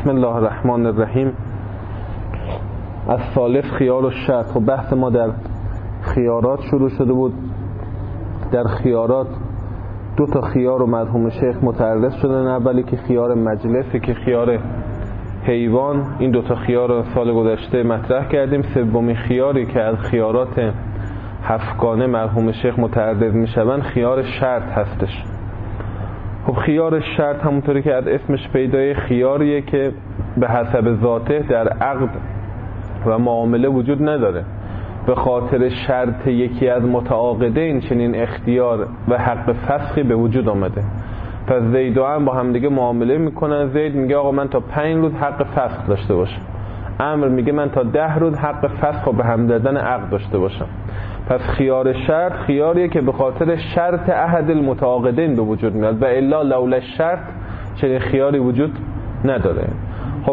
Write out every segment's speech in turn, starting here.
بسم الله الرحمن الرحیم. از ثالث خیار و شرط. خب بحث ما در خیارات شروع شده بود. در خیارات دو تا خیار و مرحوم شیخ متعرض شدن. اولی که خیار مجلسی که خیار حیوان، این دو تا خیار رو سال گذشته مطرح کردیم. سومین خیاری که از خیارات هفتگانه مرحوم شیخ متعرض میشوند خیار شرط هستش. خب خیار شرط همونطوری که از اسمش پیدای خیاریه که به حسب ذاته در عقد و معامله وجود نداره. به خاطر شرط یکی از متعاقدین چنین اختیار و حق فسخی به وجود آمده. پس زید و عمرو با هم دیگه معامله میکنن. زید میگه آقا من تا 5 روز حق فسخ داشته باشم. عمرو میگه من تا 10 روز حق فسخ و به هم دادن عقد داشته باشم. پس خیار شرط خیاریه که به خاطر شرط احد المتعاقدین به وجود میاد و الا لولا شرط چنین خیاری وجود نداره. خب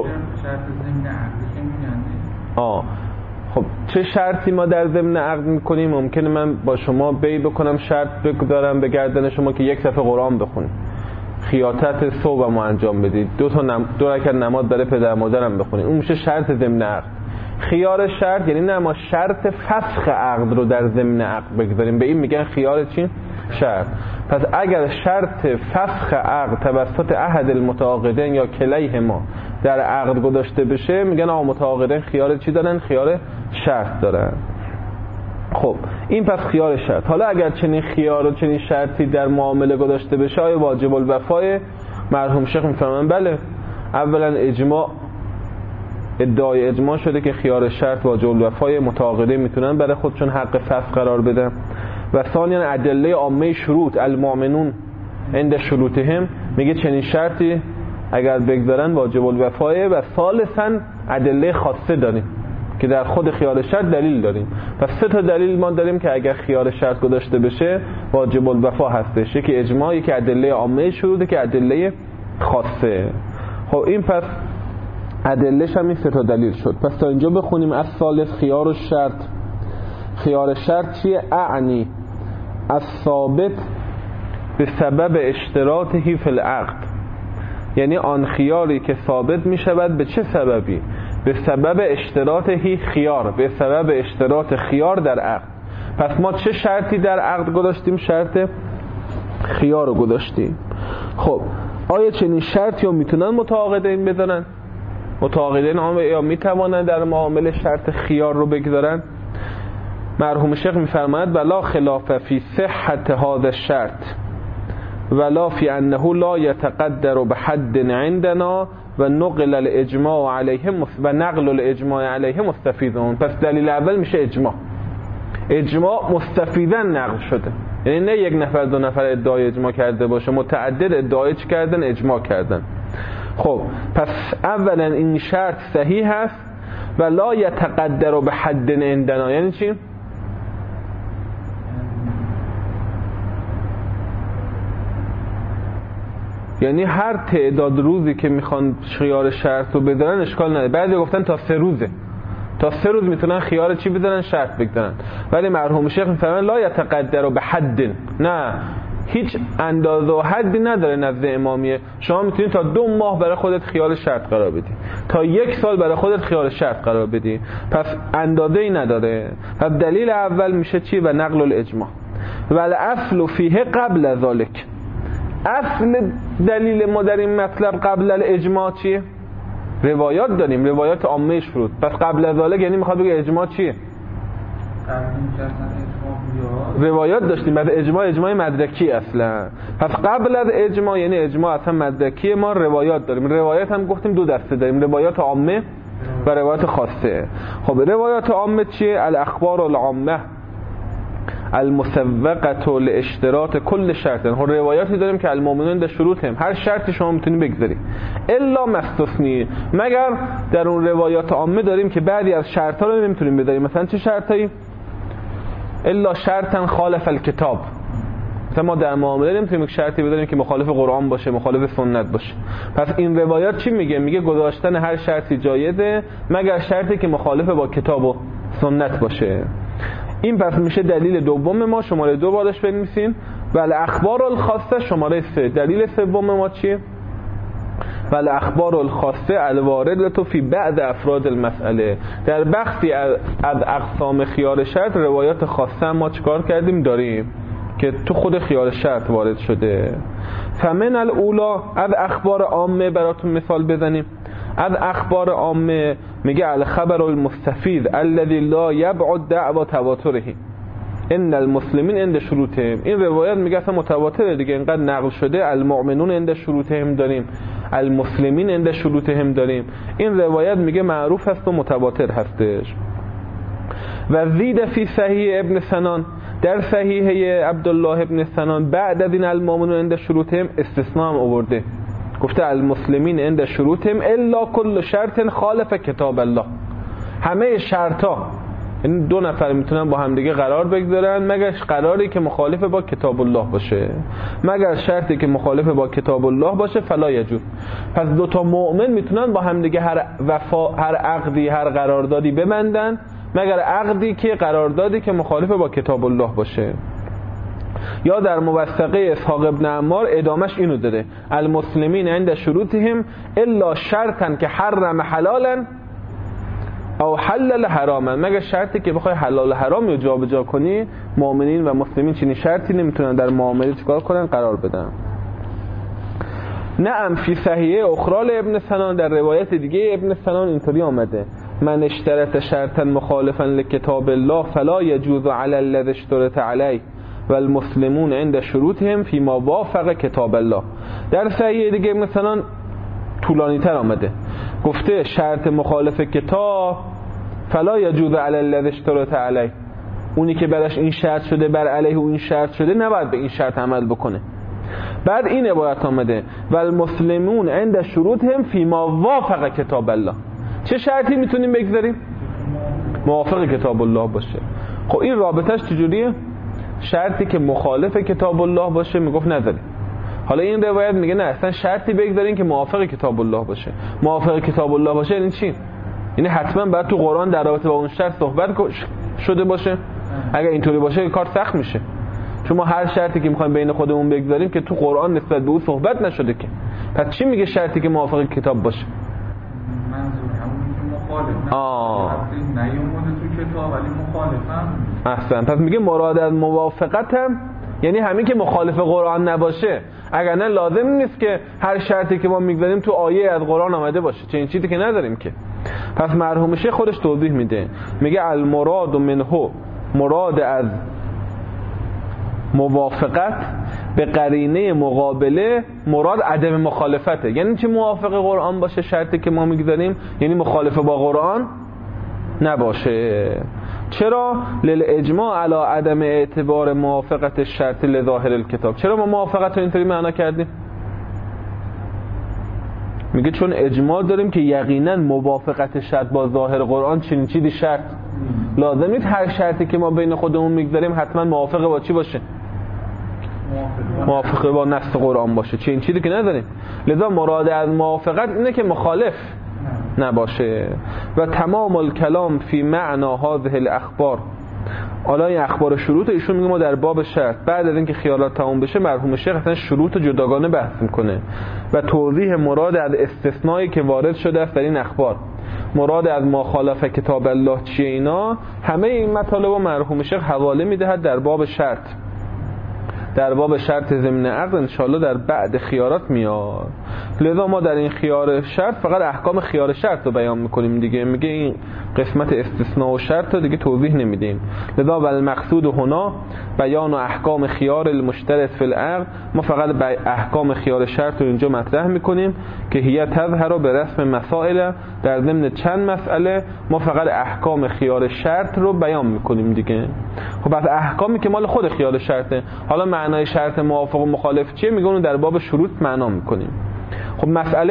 خب چه شرطی ما در ضمن عقد میکنیم؟ ممکنه من با شما بی بکنم، شرط بگذارم به گردن شما که یک صفحه قرآن بخونید، خیاطت صبح ما انجام بدید، دو رکعت نماز برای پدر مادرم بخونید. اون میشه شرط ضمن عقد. خیار شرط یعنی نه ما شرط فسخ عقد رو در ضمن عقد بگذاریم، به این میگن خیار چی؟ شرط. پس اگر شرط فسخ عقد توسط احد المتعاقدین یا کلیه ما در عقد گذاشته بشه میگن آقا متعاقدین خیار چی دارن؟ خیار شرط دارن. خب این پس خیار شرط. حالا اگر چنین خیار و چنین شرطی در معامله گذاشته بشه آیا واجب الوفای؟ مرحوم شیخ میفرمایند بله. اولا اجماع، ادعای اجماع شده که خیار شرط واجب الوفای، متعاقدین میتونن برای خودشون حق فسخ قرار بدن. و ثانیا ادله عامه شروط المؤمنون عند شروطهم میگه چنین شرطی اگر بگذارن واجب الوفای. و ثالثا ادله خاصه داریم که در خود خیار شرط دلیل داریم. پس 3 تا دلیل ما داریم که اگر خیار شرط گذاشته بشه واجب الوفا هستش. یکی اجماع، یکی ادله عامه شروط، که ادله خاصه. خب این پس ادلهش هم این 3 تا دلیل شد. پس تا اینجا بخونیم. از ثالث خیار شرط. خیار شرط چیه؟ اعنی از ثابت به سبب اشتراطه فی العقد، یعنی آن خیاری که ثابت می شود به چه سببی؟ به سبب اشتراطه خیار، به سبب اشتراط خیار در عقد. پس ما چه شرطی در عقد گذاشتیم؟ شرط خیار رو گذاشتیم. خب آیا چنین شرطی رو میتونن متعاقدین بذارن؟ متعاقدین یا میتوانن در معامله شرط خیار رو بگذارن؟ مرحوم شیخ میفرماید ولا خلاف فی صحت هذا الشرط ولا فی انه لا يتقدر بحد عندنا و نقل الاجماع علیه و نقل الاجماع علیه مستفیضون. پس دلیل اول میشه اجماع. اجماع مستفیضا نقل شده، یعنی نه یک نفر دو نفر ادعای اجماع کرده باشه، متعدد ادعای چی کردن؟ اجماع کردن. خب پس اولا این شرط صحیح هست و لا یتقدر بحد عندنا. یعنی چی؟ یعنی هر تعداد روزی که میخوان خیار شرط رو بذارن اشکال نداره. بعضی گفتن تا 3 روزه، تا 3 روز میتونن خیار چی بذارن؟ شرط بگذارن. ولی مرحوم شیخ میفرمایند لا یتقدر بحد، نه هیچ اندازه و حدی نداره نزد امامیه. شما میتونید تا 2 ماه برای خودت خیار شرط قرار بدی، تا 1 سال برای خودت خیار شرط قرار بدی. پس اندازه ای نداره. پس دلیل اول میشه چی؟ و نقل الاجماع. والاصل فیه قبل ذلک. اصل دلیل ما در این مطلب قبل الاجماع چیه؟ روایات داریم، روایات عامه شروط. پس قبل از ذلک یعنی میخواد بگه اجماع چیه؟ روایات داشتیم. بعد اجماع مدرکی اصلا. پس قبل از اجماع یعنی اجماع اصلا مدرکی، ما روایات داریم. روایات هم گفتیم 2 دسته داریم، روایات عامه و روایات خاصه. خب روایات عامه چیه؟ الاخبار العامه المسوقه لاشتراط کل شرط. خب روایاتی داریم که المؤمنون در شروطهم، هر شرطی شما میتونید بگذارید الا مستثنی، مگر در اون روایات عامه داریم که بعضی از شرطا رو نمیتونیم بذاریم. مثلا چه شرطایی؟ الا شرطا خالف الکتاب. مثلا ما در معامله نمیتونیم یک شرطی بذاریم که مخالف قرآن باشه، مخالف سنت باشه. پس این روایات چی میگه؟ میگه گذاشتن هر شرطی جایزه مگر شرطی که مخالف با کتاب و سنت باشه. این پس میشه دلیل دوم ما، شماره 2 بارش بنویسین. و الاخبار الخاصه شماره 3. دلیل سوم ما چیه؟ و الاخبار الخاصه الوارده فی بعض افراد المسئله. در بخشی از اقسام خیار شرط روایات خاصه ما چیکار کردیم داریم که تو خود خیار شرط وارد شده. فمن الاولا، از اخبار عامه براتون مثال بزنیم. از اخبار عامه میگه الخبر المستفید الذي لا یبعد دعوی تواتره ان المسلمین عند شروطهم. این روایت میگه اصلا متواتره دیگه، اینقدر نقل شده. المؤمنون عند شروطهم داریم، المسلمین عند شروطهم داریم. این روایت میگه معروف هست و متواتر هستش. و زید فی صحیح ابن سنان، در صحیحه عبدالله ابن سنان بعد از این المؤمنون عند شروطهم استثناء هم آورده، گفته المسلمین عند شروطهم الا کل شرط خالف کتاب الله. همه شرطا، این دو نفر میتونن با هم دیگه قرار بگذارن مگر قراری که مخالف با کتاب الله باشه، مگر شرطی که مخالف با کتاب الله باشه فلا یجوز. پس دو تا مؤمن میتونن با هم دیگه هر عقدی هر قراردادی ببندن مگر عقدی که قراردادی که مخالف با کتاب الله باشه. یا در موثقه اسحاق ابن عمار ادامش اینو داره المسلمین عند شروطهم الا شرطا که حرم حلالا او حلل حراما، مگر شرطی که بخوای حلال و حرام رو جابجا کنی. مؤمنین و مسلمین چنین شرطی نمیتونن در معامله چیکار کنن؟ قرار بدن. نعم فی صحیحه اخرى ابن سنان، در روایت دیگه ابن سنان اینطوری آمده من اشترط شرطا مخالفا لکتاب الله فلا یجوز علی الذی اشترط علیه و المسلمون عند شروطهم فیما وافق کتاب الله. در صحیح دیگه ابن سنان طولانی تر آمده، گفته شرط مخالف کتاب فلا یجوز علی الذی اشترط علیه، اونی که براش این شرط شده بر علیه و این شرط شده نباید به این شرط عمل بکنه. بعد این عبارت آمده و المسلمون عند شروطهم فیما وافق کتاب الله. چه شرطی میتونیم بگذاریم؟ موافق کتاب الله باشه. خب این رابطش چجوریه؟ شرطی که مخالف کتاب الله باشه میگفت نذاریم. حالا این روایت میگه نه اصلا شرطی بگذارین که موافق کتاب الله باشه. موافق کتاب الله باشه یعنی چی؟ یعنی حتما باید تو قرآن در رابطه با اون شرط صحبت شده باشه. اگر اینطوری باشه کار سخت میشه، چون ما هر شرطی که میخوایم بین خودمون بگذاریم که تو قرآن نسبت به اون صحبت نشده که. پس چی میگه شرطی که موافق کتاب باشه؟ نیومده تو کتاب ولی مخالفم. احسن. پس میگه مراد از موافقتم یعنی همین که مخالف قرآن نباشه. اگر نه لازم نیست که هر شرطی که ما میگذاریم تو آیه از قرآن آمده باشه، چه این چیزی که نداریم که. پس مرحوم شیخ خودش توضیح میده، میگه المراد منه، مراد از موافقت به قرینه مقابله مراد عدم مخالفته. یعنی چه موافق قرآن باشه شرطی که ما میگذاریم؟ یعنی مخالف با قرآن نباشه. چرا؟ للاجماع علی عدم اعتبار موافقت شرط لظاهر الکتاب. چرا ما موافقت رو اینطوری معنا کردیم؟ میگه چون اجماع داریم که یقینا موافقت شرط با ظاهر قرآن چنین چیزی شرط. لازم نیست هر شرطی که ما بین خودمون میگذاریم حتما موافق با چی باشه؟ موافقه با نص قرآن باشه. چه این چیزی که نداریم. لذا مراد از موافقت اینه که مخالف نباشه. و تمام الکلام فی معنا هذه الاخبار. حالا این اخبار شروط ایشون میگه ما در باب شرط بعد از اینکه خیالات تمام بشه مرحوم شیخ اصلا شروط جداگانه بحث میکنه و توضیح مراد از استثنایی که وارد شده است در این اخبار، مراد از مخالف کتاب الله چیه، اینا همه این مطالب و مرحوم شیخ حواله میدهد در باب شرط. در باب شرط ضمن عقد انشاءالله در بعد خیارات میاد. لذا ما در این خیار شرط فقط احکام خیار شرط رو بیان میکنیم دیگه، میگه این قسمت استثناء و شرط رو دیگه توضیح نمیدیم. لذا والمقصود هنا بیان و احکام خیار المشترط فی العقد، ما فقط احکام خیار شرط رو اینجا مطرح میکنیم که هي تظهر به رسم مسائل، در ضمن چند مسئله ما فقط احکام خیار شرط رو بیان میکنیم دیگه. خب از احکامی که مال خود خیار شرطه، حالا معنای شرط موافق و مخالف چیه میگه اون در باب شروط معنا میکنیم. خب مسئله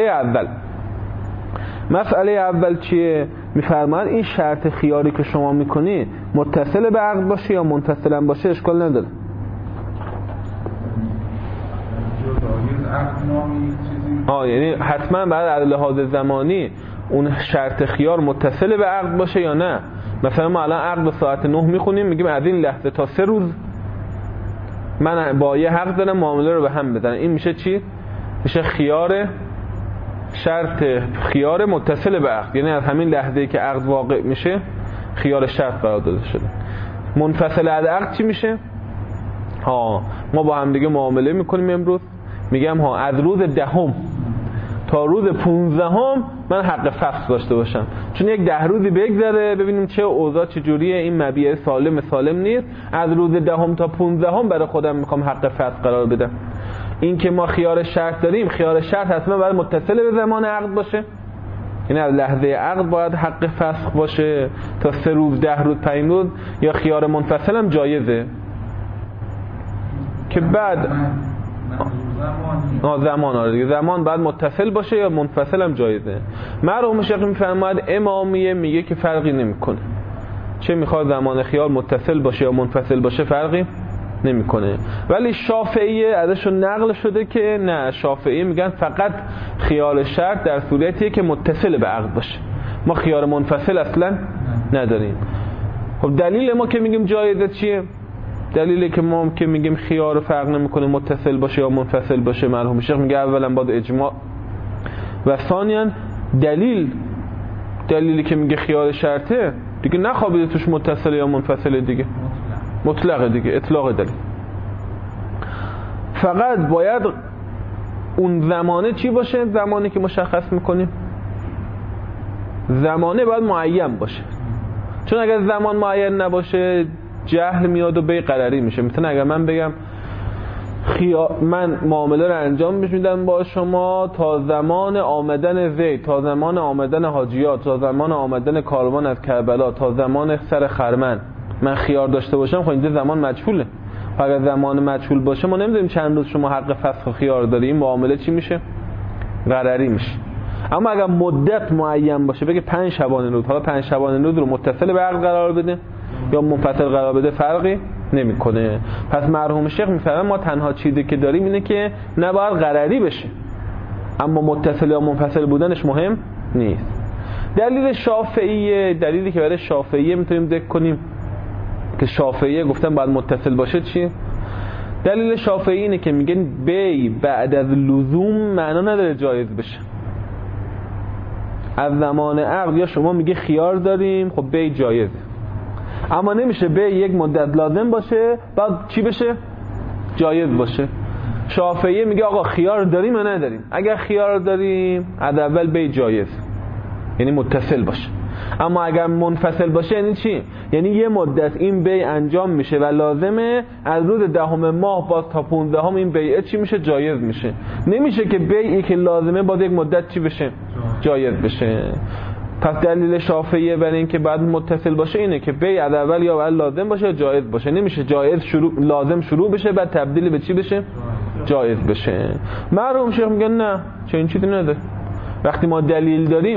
اول چیه؟ میفرماید این شرط خیاری که شما میکنی متصل به عقد باشه یا منفصلا باشه اشکال نداره. یعنی حتما بعد از لحاظ زمانی اون شرط خیار متصل به عقد باشه یا نه. مثلا ما الان عقد به ساعت 9 میخونیم، میگیم از این لحظه تا 3 روز من با یه حق دارم معامله رو به هم بزنم. این میشه چی؟ میشه خیار شرط خیار متصل به عقد، یعنی از همین لحظه‌ای که عقد واقع میشه خیار شرط قرار داده شده. منفصل از عقد چی میشه؟ ما با هم دیگه معامله میکنیم امروز، میگم از روز 10 تا روز 15 من حق فسخ داشته باشم، چون یک 10 روزی بگذره ببینیم چه اوضاع چجوریه، این مبیع سالم نیست، از روز 10 تا 15 برای خودم میخوام حق فسخ قرار بدم. این که ما خیار شرط داریم، خیار شرط حتما باید متصل به زمان عقد باشه، یعنی از لحظه عقد باید حق فسخ باشه تا 3 روز 10 روز 5 روز، یا خیار منفصل هم جایزه که بعد زمان باید متصل باشه یا منفصل هم جایزه. مرحوم شیخ میفرماید امامیه میگه که فرقی نمیکنه، چه میخواد زمان خیار متصل باشه یا منفصل باشه فرقی نمیکنه. ولی شافعیه ازشون نقل شده که نه، شافعیه میگن فقط خیار شرط در صورتیه که متصل به عقد باشه، ما خیار منفصل اصلا نداریم. خب دلیل ما که میگیم جایزه چیه؟ دلیلی که ما که میگیم خیار فرق نمیکنه متصل باشه یا منفصل باشه، مرحوم شیخ میگه اولا باید اجماع، و ثانیا دلیلی که میگه خیار شرطه دیگه نخوابیده توش متصل یا منفصل، دیگه مطلقه، دیگه اطلاق دلیل. فقط باید اون زمانه چی باشه؟ زمانی که مشخص میکنیم زمانه باید معین باشه، چون اگر زمان معین نباشه جهل میاد و بی قراری میشه. مثلا اگر من بگم من معامله رو انجام میدم با شما تا زمان آمدن زید، تا زمان آمدن حاجیات، تا زمان آمدن کاروان از کربلا، تا زمان سر خرمن من خیار داشته باشم، خب اینجا زمان مجهوله. اگر زمان مجهول باشه ما نمیدونیم چند روز شما حق فسخ خیار داریم، معامله چی میشه؟ قراری میشه. اما اگر مدت معین باشه، بگه 5 شبانه روز، حالا 5 شبانه روز رو متصل به عقد قرار بده یا منفصل قرار بده فرقی نمیکنه. پس مرحوم شیخ میفرماید ما تنها چیزی که داریم اینه که نباید قراری بشه، اما متصل یا منفصل بودنش مهم نیست. دلیل شافعیه، دلیلی که برای شافعیه میتونیم ذکر کنیم که شافعیه گفتن باید متصل باشه چیه؟ دلیل شافعی اینه که میگن بی بعد از لزوم معنا نداره جایز بشه. از زمان عقد یا شما میگه خیار داریم، خب بی جایزه، اما نمیشه بی یک مدت لازم باشه بعد چی بشه؟ جایز باشه. شافعی میگه آقا خیار داریم یا نداریم؟ اگر خیار داریم از اول بی جایز، یعنی متصل باشه. اما اگر منفصل باشه یعنی چی؟ یعنی یه مدت این بی انجام میشه و لازمه، از روز 10 ماه باز تا 15 این بیعه چی میشه؟ جایز میشه. نمیشه که بیعی که لازمه باز یک مدت چی بشه؟ جایز بشه. پس دلیل شافعیه برای این که بعد متصل باشه اینه که بی از اول یا بعد لازم باشه یا جایز باشه. نمیشه جایز لازم شروع بشه بعد تبدیل به چی بشه؟ جایز بشه. مرحوم شیخ میگن نه، چه این چیزی نداره. وقتی ما دلیل داریم،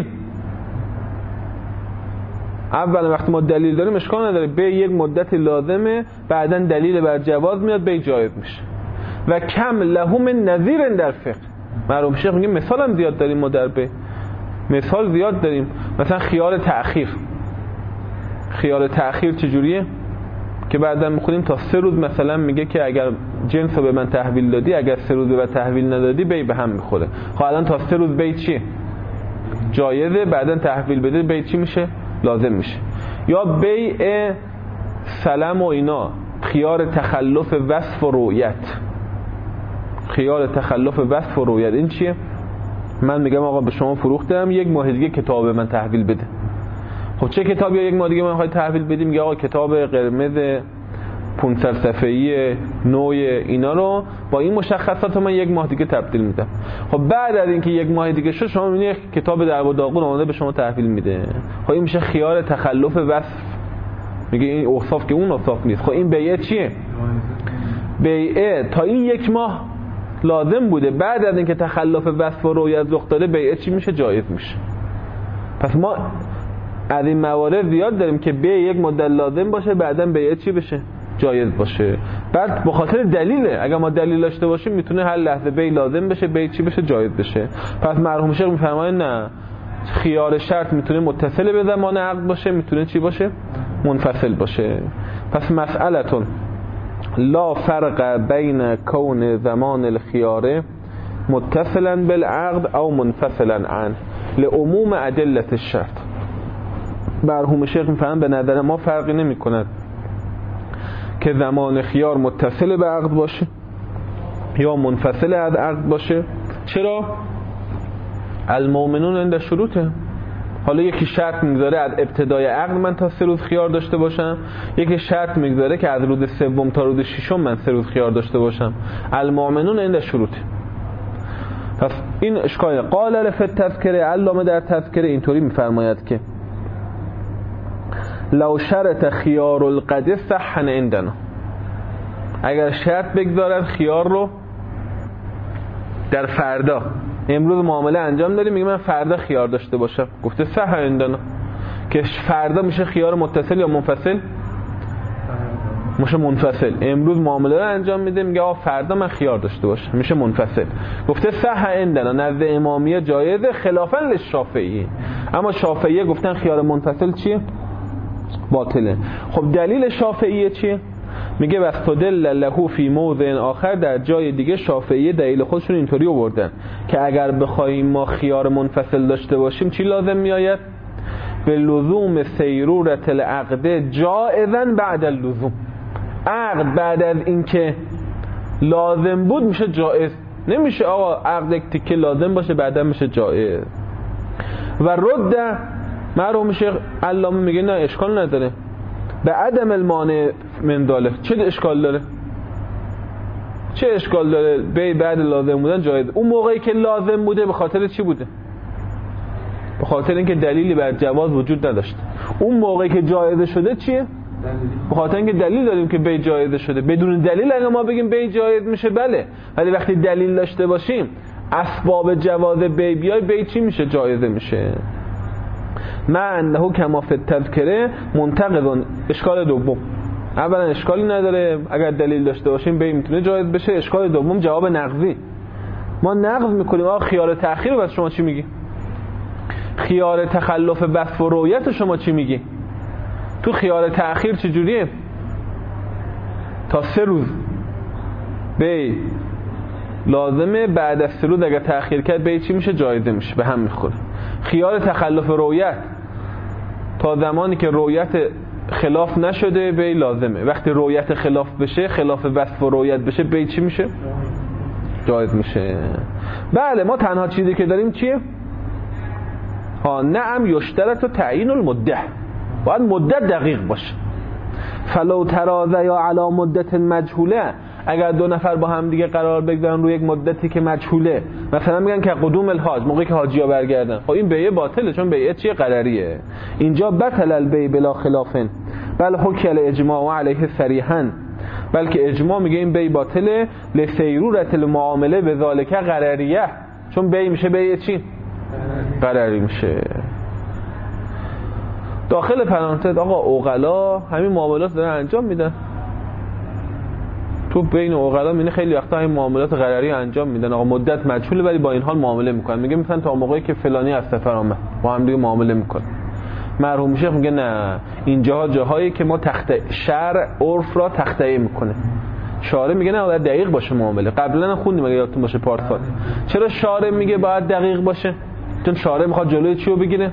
اولا وقتی ما دلیل داریم اشکال نداره، به یک مدت لازمه، بعدن دلیل بر جواز میاد، به جایز میشه. و کم لهم نظیر در فقه. مرحوم شیخ میگه مثال هم زیاد داریم ما در به، مثال زیاد داریم. مثلا خیار تأخیر. خیار تأخیر چجوریه؟ که بعدا میخونیم تا 3 روز مثلا میگه که اگر جنس رو به من تحویل دادی، اگر 3 روز به تحویل ندادی بی به هم میخوره. خب الان تا 3 روز بی چیه؟ جایزه، بعدا تحویل بده بی چی میشه؟ لازم میشه. یا بیع سلم و اینا، خیار تخلف وصف و رؤیت. خیار تخلف وصف و رؤیت این چیه؟ من میگم آقا به شما فروختم، 1 ماه دیگه کتاب من تحویل بده. خب چه کتابی 1 ماه دیگه من میخواد تحویل بدیم؟ میگه آقا کتاب قرمز 500 صفحه‌ای نوع اینا رو با این مشخصات من 1 ماه دیگه تبدیل میدم. خب بعد از اینکه 1 ماه دیگه شد شما میبینید کتاب در و داغون اومده به شما تحویل میده. خب این میشه خیار تخلف وصف. میگه این اوصاف که اون اوصاف نیست. خب این بیعه چیه؟ بیعه تا این 1 ماه لازم بوده، بعد از اینکه تخلف وصف و رؤیت رخ داده بیعه چی میشه؟ جایز میشه. پس ما از این موارد زیاد داریم که بیعه 1 مدت لازم باشه، بعداً بیعه چی بشه؟ جایز باشه. بعد به خاطر دلیله، اگر ما دلیل داشته باشیم میتونه هر لحظه بی لازم بشه، بی چی بشه؟ جایز بشه. پس مرحوم شیخ میفرماید نه، خیار شرط میتونه متصل به زمان عقد باشه، میتونه چی باشه؟ منفصل باشه. پس مسئلتون لا فرق بین کون زمان الخیاره متصلا بالعقد او منفصلا عنه لعموم ادله الشرط. مرحوم شیخ میفهمن به نظر ما فرقی نمی کند که زمان خیار متصل به عقد باشه یا منفصل از عقد باشه. چرا؟ المؤمنون عند شروطه. حالا یکی شرط میگذاره از ابتدای عقد من تا 3 روز خیار داشته باشم، یکی شرط میگذاره که از روز 3 تا روز 6 من 3 روز خیار داشته باشم. المؤمنون عند شروطه. پس این اشکال. قال لفظ تذکره، علامه در تذکره اینطوری میفرماید که لو شرط خیار القد صحن عندنا، اگر شرط بگذارن خیار رو در فردا، امروز معامله انجام داریم میگه من فردا خیار داشته باشم، گفته صح عندنا، که فردا میشه خیار متصل یا منفصل؟ میشه منفصل. امروز معامله رو انجام میده میگه آقا فردا من خیار داشته باشم، میشه منفصل. گفته صح عندنا، نزد امامیه جایزه خلافا للشافعی. اما شافعیه گفتن خیار منفصل چیه؟ باطله. خب دلیل شافعیه چیه؟ میگه واستدل له فی موضع آخر، در جای دیگه شافعیه دلیل خودشون اینطوری آوردن که اگر بخوایم ما خیار منفصل داشته باشیم چی لازم میآید؟ به لزوم سیرورت العقد جائزا بعد اللزوم. عقد بعد از اینکه لازم بود میشه جائز، نمیشه آقا عقد یک تیکه لازم باشه بعدا میشه جائز. و رد مرحوم شیخ علامه میگه نه اشکال نداره، به عدم المانع من ذلک. چه اشکال داره؟ چه اشکال داره به بعد لازم بودن جایز؟ اون موقعی که لازم بوده به خاطر چی بوده؟ به خاطر اینکه دلیلی بر جواز وجود نداشت. اون موقعی که جایز شده چیه؟ به خاطر اینکه دلیل داریم که بی جایز شده. بدون دلیل اگه ما بگیم بی جایز میشه بله، ولی وقتی دلیل داشته باشیم اسباب جواز بی بیای بی چی میشه؟ جایزه میشه. ما انه کما فی التذکره منتقض. اشکال دوم، اولا اشکالی نداره اگر دلیل داشته باشیم بی میتونه جایز بشه. اشکال دوم جواب نقضی. ما نقض میکنیم آقا خیار تأخیر رو، بس شما چی میگی؟ خیار تخلف بسط و رویت شما چی میگی؟ تو خیار تأخیر چجوریه؟ تا 3 روز بی لازمه، بعد از 3 روز اگر تأخیر کرد بی چی میشه؟ جایزه میشه. به هم میخوره. خیار تخلف رویت تا زمانی که رویت خلاف نشده بی لازمه. وقتی رویت خلاف بشه، خلاف وصف و رویت بشه، بی چی میشه؟ جایز میشه. بله ما تنها چیزی که داریم چیه؟ نعم یشترط و تعیین المده، باید مدت دقیق باشه. فلو تراضی یا علی مدت مجهوله، اگر 2 نفر با هم دیگه قرار بگذارن روی یک مدتی که مجهوله، مثلا میگن که قدوم الحاج، موقعی که حاجی‌ها برگردن، خب این بیعه باطله، چون بیعه چیه؟ قرریه. اینجا بطل البیع بلا خلافن بل حکی الاجماع علیه صریحا، بلکه اجماع میگه این بیع باطله لسیرورت المعامله به ذالک قرریه، چون بیع میشه بیع چی؟ قرری میشه. داخل پرانتز آقا عقلا همین معاملات دارن انجام میدن. تو بین عقلا میینه خیلی وقتا این معاملات قرری انجام میدن، آقا مدت مجهوله ولی با این حال معامله میکنن. میگه مثلا تا موقعی که فلانی از سفر آمد با هم دیگه معامله میکنن. مرحوم شیخ میگه نه، اینجاها جاهایی که ما شرع عرف را تخطئه میکنه. شارع میگه نه باید دقیق باشه معامله. قبلا خوندیم اگه یادتون باشه پارسال. چرا شارع میگه باید دقیق باشه؟ چون شارع میخواد جلوی چی رو بگیره؟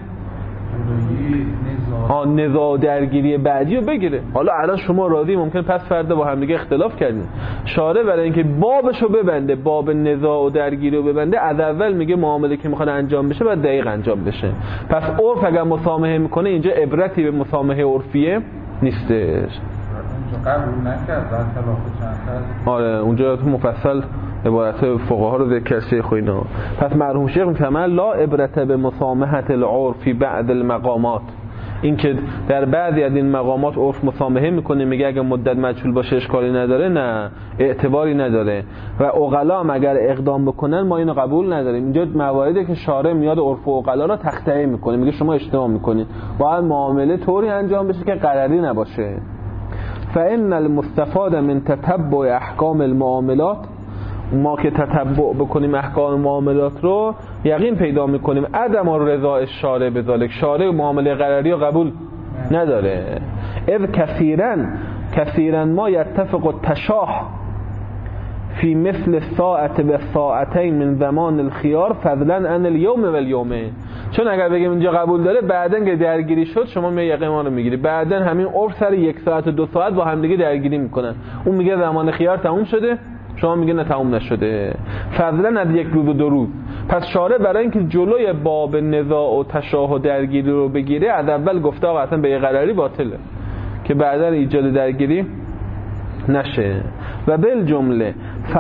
نزاع درگیری بعدی رو بگیره. حالا الان شما راضی، ممکن پس فردا با هم دیگه اختلاف کردین. شارع برای اینکه بابشو ببنده، باب نزاع و درگیری رو ببنده، از اول میگه معامله که میخواد انجام بشه باید دقیق انجام بشه. پس عرف اگر مسامحه میکنه اینجا عبرتی به مسامحه عرفیه نیستش. قبول نکرد بعد خلاف چند تا. آره اونجا تو مفصل عبارت فقها رو ذکر شیخ و اینا. پس مرحوم شیخ میفهمن لا عبرت به مسامحه العرفی بعد المقامات، این که در بعضی از این مقامات عرف مسامحه میکنه، میگه اگه مدت مجهول باشه اشکالی نداره، نه اعتباری نداره. و عقلا هم اگر اقدام بکنن ما اینو قبول نداریم. اینجا مواردی که شارع میاد عرف و عقلا رو تخطئه میکنه، میگه شما اشتباه میکنید، باید معامله طوری انجام بشه که قرری نباشه. فإن المستفاد من تتبع احکام المعاملات، ما که تتبع بکنیم احکام معاملات رو یقین پیدا میکنیم عدم رضا شارع به ذلک، شارع معامله قرری رو قبول نداره. اذ کثیرا ما یتفق التشاح فی مثل ساعت به ساعتین من زمان الخیار فضلا عن اليوم و الیومین. چون اگر بگیم اینجا قبول داره، بعدن که درگیری شد شما میگه یقه ما رو میگیری، بعدن همین عرف سر 1 ساعت و 2 ساعت با هم دیگه درگیری میکنن. اون میگه زمان خیار تموم شده، شما میگه نه تموم نشده، فضلا از 1 روز و 2 روز. پس شارع برای اینکه جلوی باب نزاع و تشاه و درگیری رو بگیره، از اول گفته آقا اصلا به قراری باطله که بعدن ایجاد درگیری نشه. و بالجمله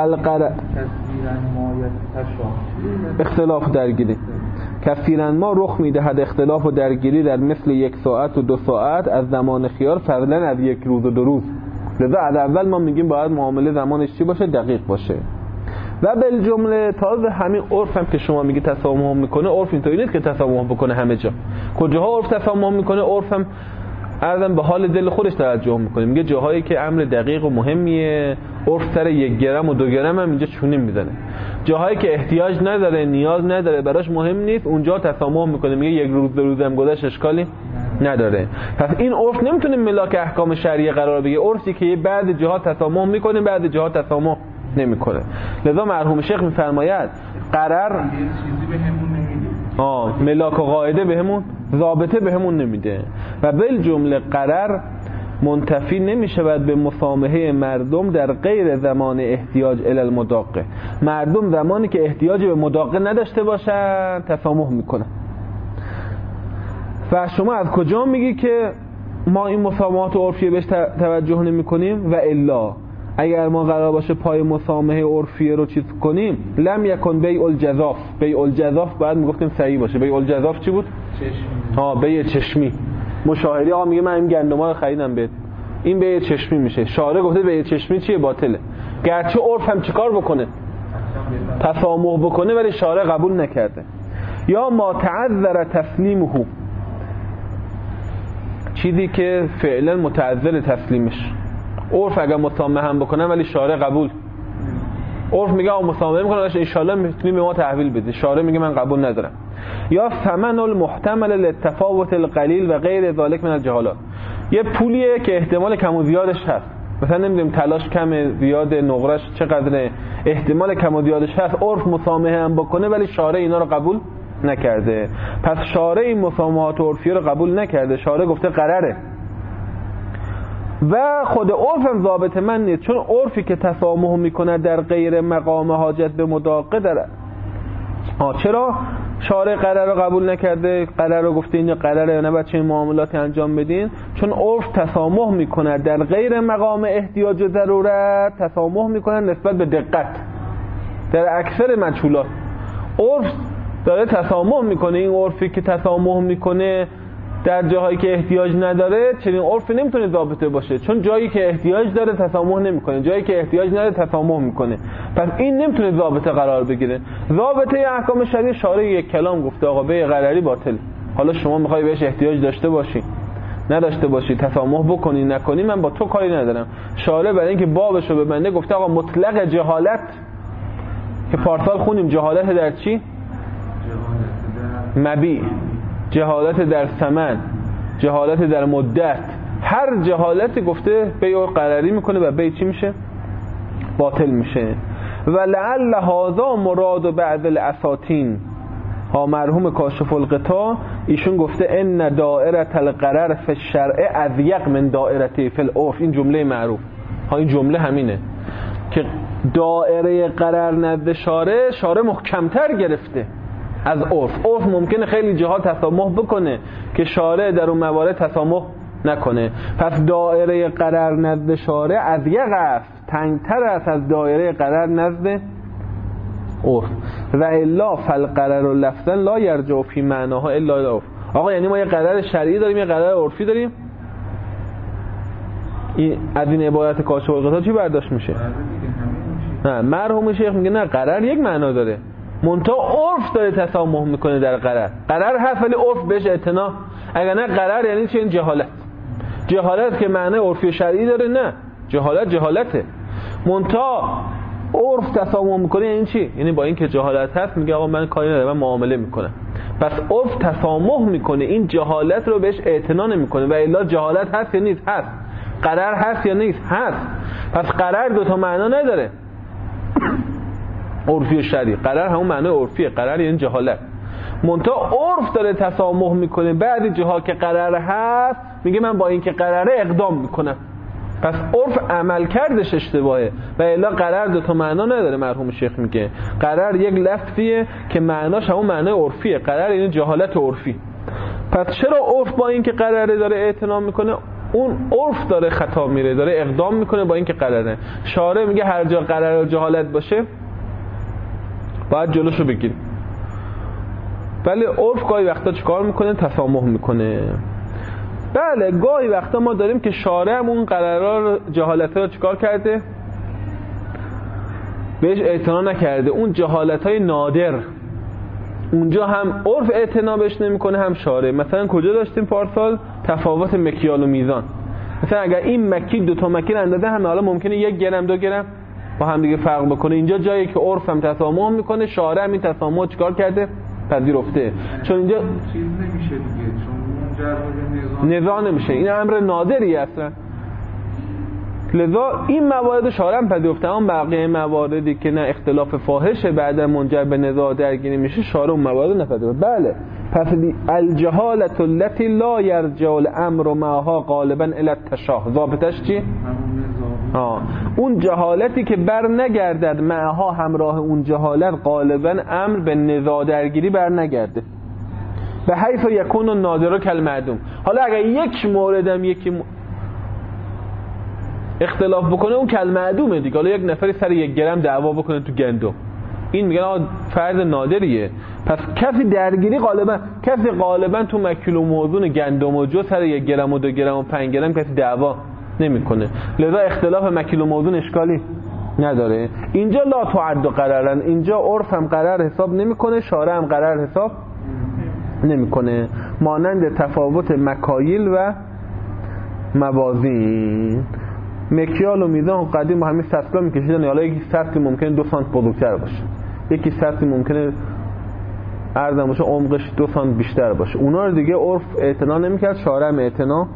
اختلاف درگیری کثیرا ما رخ میدهد اختلاف و درگیری در مثل 1 ساعت و 2 ساعت از زمان خیار فضلا از 1 روز و 2 روز. لذا از اول ما میگیم باید معامله زمانش چی باشه؟ دقیق باشه. و بالجمله تازه همین عرف هم که شما میگی تسامح میکنه، عرف اینطوری نیست که تسامح بکنه همه جا. کجاها عرف تسامح میکنه؟ عرف هم ازم به حال دل خودش توجه میکنه، میگه جاهایی که امر دقیق و مهمیه عرف سر 1 گرم و 2 گرم هم اینجا چونه میزنه. جاهایی که احتیاج نداره، نیاز نداره، براش مهم نیست، اونجا تسامح میکنه، میگه 1 روز 2 روز هم گذشت اشکالی نداره. پس این عرف نمیتونه ملاک احکام شرعی قرار بگیره. عرفی که بعضی جاها تسامح میکنه، بعضی جاها تسامح نمیکنه. لذا مرحوم شیخ میفرماید قرار چیزی بهمون نمیده، ملاک و قاعده بهمون، ضابطه بهمون نمیده. و بالجمله قرار منتفی نمیشود به مسامحه مردم در غیر زمان احتیاج الی المداقه. مردم زمانی که احتیاج به مداقه نداشته باشن تسامح میکنن. و شما از کجا میگی که ما این مسامحات عرفیه بهش توجه نمی کنیم؟ و الا اگر ما قرار باشه پای مسامحه عرفیه رو چیز کنیم، لم یکن بیع الجزاف. بیع الجزاف باید میگفتیم صحیح باشه. بیع الجزاف چی بود؟ چشمی. بیع چشمی. مشاهده آقا میگه من این گندما رو خریدم بهت، این بیع چشمی میشه. شارع گفته بیع چشمی چیه؟ باطله. گرچه عرف هم چیکار بکنه؟ تسامح بکنه، ولی شارع قبول نکرده. یا ما تعذر تسلیمه، چیزی که فعلا متعذر تسلیمش. عرف اگر مسامحه هم بکنه ولی شارع قبول، عرف میگه آقا مسامحه میکنه ان شاءالله میتونی به ما تحویل بدی، شارع میگه من قبول ندارم. یا ثمن المحتمل للتفاوت القلیل و غیر ذلك من الجهالات، یه پولیه که احتمال کم و زیادش هست، مثلا نمیدونیم تلاش کم زیاد نقرش چقدره، احتمال کم و زیادش هست، عرف مسامحه هم بکنه ولی شارع اینا رو قبول نکرده. پس شارع این مسامحات عرفیه رو قبول نکرده، شارع گفته قراره. و خود عرف هم ضابط من نیست، چون عرفی که تسامح میکنه در غیر مقام حاجت به مداقه در چرا شارع قرار رو قبول نکرده؟ قرار رو گفته اینجا قراره نه بچه این معاملات انجام بدین، چون عرف تسامح میکنه در غیر مقام احتیاج و ضرورت، تسامح میکنه نسبت به دقت در اکثر مجهولات. عرف داره تسامح میکنه، این عرفی که تسامح میکنه در جاهایی که احتیاج نداره، چنین عرفی نمیتونه ضابطه باشه، چون جایی که احتیاج داره تسامح نمیکنه، جایی که احتیاج نداره تسامح میکنه. پس این نمیتونه ضابطه قرار بگیره. ضابطه احکام شرعی شارع یک کلام گفته آقا بیع قراری باطل. حالا شما میخوای بهش احتیاج داشته باشی نداشته باشی، تسامح بکنی نکنی، من با تو کاری ندارم. شارع برای اینکه بابش رو ببنده گفته آقا مطلق جهالت که پارسال خونیم، جهالت در چی؟ مبیع، جهالت در ثمن، جهالت در مدت، هر جهالتی گفته بیع قراری میکنه و بیع چی میشه؟ باطل میشه. و لعل هذا مراد بعض الاساطین ها. مرحوم کاشف الغطا ایشون گفته ان دائره القرار فی الشرع اضیق من دائرته فی العرف. این جمله معروف ها، این جمله همینه که دائره قرار نزد شارع محکمتر گرفته از عرف. عرف ممکنه خیلی جاها تسامح بکنه که شارع در اون موارد تسامح نکنه. پس دایره قرار نزد شارع اضیق است، تنگتر است از دایره قرار نزد عرف. و الا فالقرار لفظا لا یرجع فی معناها الا العرف. آقا یعنی ما یه قرار شرعی داریم یه قرار عرفی داریم؟ این از این عبارت کاشف الغطا چی برداشت میشه؟ نه، مرحوم شیخ میگه نه، قرار یک معنا داره، منتها عرف داره تسامح میکنه در قرار. قرار هست ولی عرف بهش اعتنا. اگر نه قرار یعنی چه؟ این جهالت که معنی عرفی شرعی داره. نه، جهالته، منتها عرف تسامح میکنه. یعنی چی؟ یعنی با این که جهالت هست میگه آقا من کاری ندارم، من معامله میکنم. پس عرف تسامح میکنه، این جهالت رو بهش اعتنا نمیکنه. و الا جهالت هست یا نیست؟ هست. قرار هست یا نیست؟ هست. پس قرار دو تا معنا نداره. عرفی و شرعی. قرار همون معنی عرفیه، قرار یعنی جهالت. منتها عرف داره تسامح میکنه. بعضی جاها که قرار هست میگه من با این که قراره اقدام میکنم. پس عرف عمل کردش اشتباهه و الا قرار دو تا معنا نداره. مرحوم شیخ میگه قرار یک لفظیه که معناش همون معنی عرفیه. قرار یعنی جهالت عرفی. پس چرا عرف با این که قراره داره اعتنا میکنه؟ اون عرف داره خطا میره، داره اقدام میکنه با این که قراره. شارع میگه هر جا قرار جهالت باشه باید جلوشو بگیریم. ولی عرف گاهی وقتا چیکار میکنه؟ تسامح میکنه. بله گاهی وقتا ما داریم که شارع هم اون قرارا جهالت رو چیکار کرده؟ بهش اعتنا نکرده. اون جهالت های نادر اونجا هم عرف اعتنا بهش نمیکنه هم شارع. مثلا کجا داشتیم پارسال؟ تفاوت مکیال و میزان. مثلا اگر این مکیل دو تا مکیل اندازه همه، حالا ممکنه 1 گرم 2 گرم با هم دیگه فرق بکنه. اینجا جایی که عرف هم تسامح میکنه، شارع هم این تسامح چیکار کرده؟ پذیرفته. چون اینجا چیز نمیشه دیگه، چون نزاع نمیشه. این امر نادری اصلا. لذا این موارد شارع هم پذیرفته. اما بقیه مواردی که نه اختلاف فاحشه بعدا منجر به نزاع درگیری میشه، شارع اون موارد نپذیرفته. بله پس الجهالة التي لا يرجع الامر معها غالبا الى التشاه. ضابطش چی؟ اون جهالتی که بر نگردد معها همراه اون جهالت غالبا امر به نزاع درگیری بر نگرده. به حیث یکون النادر کالمعدوم. حالا اگر یک موردم یکی اختلاف بکنه اون کالمعدومه دیگه. حالا یک نفری سر 1 گرم دعوا بکنه تو گندم، این میگن فرد نادریه. پس کسی درگیری غالبا تو مکیل و موزون گندم و جو سر 1 گرم و 2 گرم و 5 گرم کسی دعوا نمیکنه. لذا اختلاف مکیل و موزون اشکالی نداره. اینجا لا تعد قرارن، اینجا عرف هم قرار حساب نمیکنه، شارع هم قرار حساب نمیکنه. مانند تفاوت مکایل و موازین. مکیال و میزان قدیم با همین سطلا میکشیدن. حالا یکی سطل ممکنه 2 سانت بزرگتر باشه، یکی سطل ممکنه عرضم باشه عمقش 2 سانت بیشتر باشه. اونا رو دیگه عرف اعتنا نمیکرد، شارع هم اعتنا.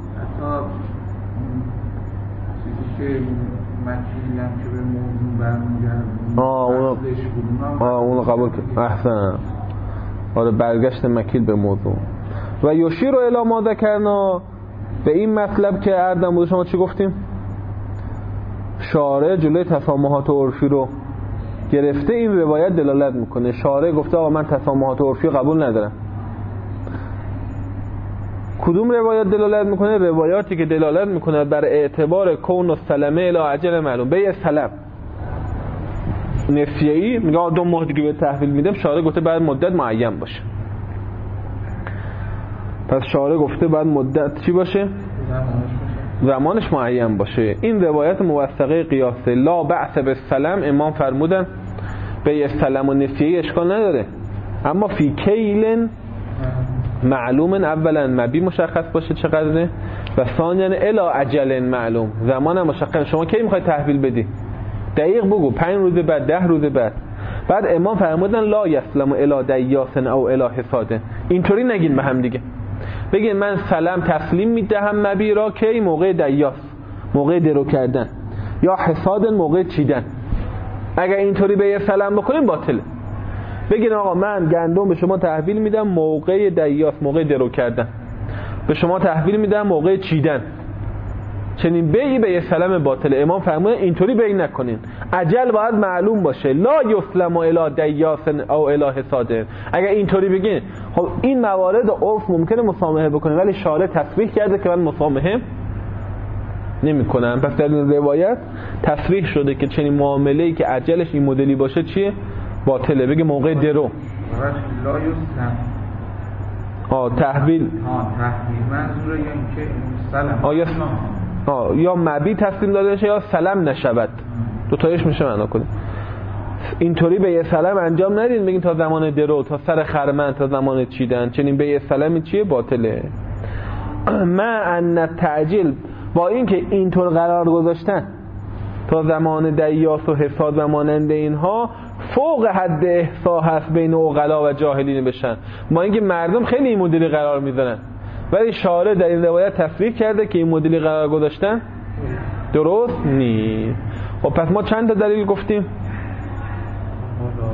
چیزی که مکیلم که به موضوع برمیگرد اونو قبول کرد. احسن. آره برگشت مکیل به موضوع. و یشیر رو الی ما ذکرنا، به این مطلب که عرضم بود. شما چی گفتیم؟ شارع جلوی تسامحات عرفی رو گرفته. این روایت دلالت میکنه. شارع گفته آقا من تسامحات عرفی قبول ندارم. کدوم روایت دلالت میکنه؟ روایاتی که دلالت میکنه بر اعتبار کون السلمه الی اجل معلوم. به سلم نسیه‌ای میگه 2 ماه دیگه به تحویل میدم. شارع گفته بعد مدت معین باشه. پس شارع گفته بعد مدت چی باشه؟ زمانش معین باشه. این روایت موثقه قیاسه. لا بأس بالسلم. امام فرمودن به سلم و نسیه اشکال نداره، اما فی کیل معلوم. اولا مبی مشخص باشه چقدره و ثانیا الی اجل معلوم. زمان مشخص. شما کی میخوای تحویل بدی؟ دقیق بگو 5 روز بعد 10 روز بعد. بعد امام فرمودن لا یسلم الی دیاس او الی حساد. اینطوری نگین به هم دیگه. بگین من سلام تسلیم میدهم مبی را کی؟ موقع دیاس، موقع درو کردن، یا حساد موقع چیدن. اگر اینطوری به یه سلام بکنیم باطله. بگین آقا من گندم به شما تحویل میدم موقع دیاس، موقع درو کردن، به شما تحویل میدم موقع چیدن. چنین بیعی به یه سلام باطله. امام فرموده اینطوری بیع نکنین. اجل باید معلوم باشه. لا یسلم الی دیاس او الی حساد. اگر اینطوری بگین خب این موارد عرف ممکنه مسامحه بکنه، ولی شارع تصریح کرده که من مسامحه نمی‌کنم. پس در این روایت تصریح شده که چنین معامله‌ای که اجلش این مدلی باشه چیه؟ باطله. بگه موقع درو لا یسلم تحویل منظوره یعنی که سلام یا مبی تسلیم داده بشه یا سلام نشود. دو تایش میشه معنا کنه. اینطوری به یه سلام انجام ندین بگین تا زمان درو، تا سر خرمن، تا زمان چیدن. چنین به یه سلام چیه؟ باطله. ما ان تعجیل، با این که اینطور قرار گذاشتن تا زمان دیاس و حساد و مانند اینها فوق حد احصا هست بین عقلا و جاهلین بشن. ما اینکه مردم خیلی این مدلی قرار میزنن، ولی شارع در این روایت تصریح کرده که این مدلی قرار گذاشتن درست نیست. خب پس ما چند تا دلیل گفتیم؟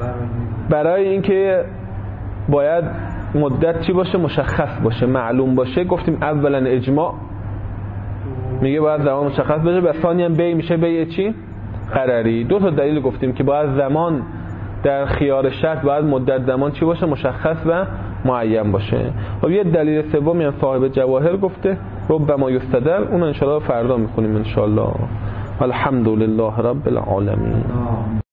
برای اینکه باید مدت چی باشه؟ مشخص باشه، معلوم باشه. گفتیم اولا اجماع میگه باید زمان مشخص باشه، و ثانیا بی میشه بی چی؟ قراری. دو تا دلیل گفتیم که باید زمان در خیار شرط باید مدت زمان چی باشه؟ مشخص و معین باشه. و یه دلیل سومی هم صاحب جواهر گفته ربما یستدل، اون ان شاء الله فردا میخونیم ان شاء الله. الحمدلله رب العالمین.